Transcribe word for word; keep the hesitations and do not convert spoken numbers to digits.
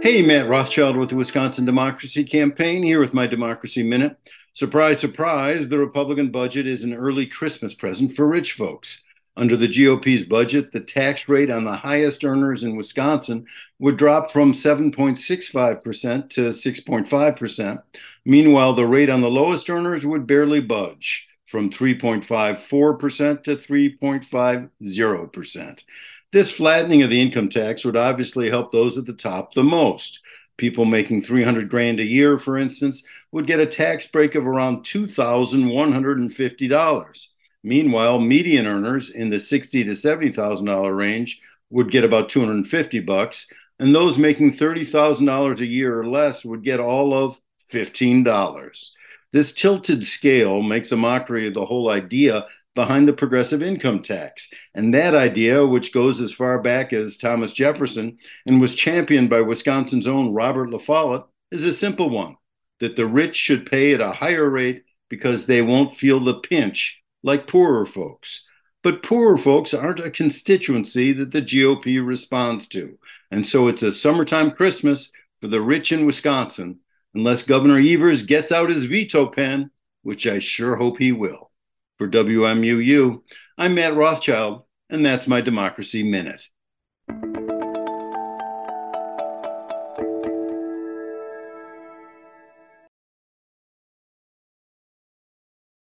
Hey, Matt Rothschild with the Wisconsin Democracy Campaign here with my Democracy Minute. Surprise, surprise, the Republican budget is an early Christmas present for rich folks. Under the G O P's budget, the tax rate on the highest earners in Wisconsin would drop from seven point six five percent to six point five percent. Meanwhile, the rate on the lowest earners would barely budge from three point five four percent to three point five zero percent. This flattening of the income tax would obviously help those at the top the most. People making three hundred grand a year, for instance, would get a tax break of around two thousand one hundred fifty dollars. Meanwhile, median earners in the sixty thousand to seventy thousand dollars range would get about two hundred fifty bucks, and those making thirty thousand dollars a year or less would get all of fifteen dollars. This tilted scale makes a mockery of the whole idea behind the progressive income tax. And that idea, which goes as far back as Thomas Jefferson and was championed by Wisconsin's own Robert La Follette, is a simple one, that the rich should pay at a higher rate because they won't feel the pinch like poorer folks. But poorer folks aren't a constituency that the G O P responds to. And so it's a summertime Christmas for the rich in Wisconsin, unless Governor Evers gets out his veto pen, which I sure hope he will. For W M U U, I'm Matt Rothschild, and that's my Democracy Minute.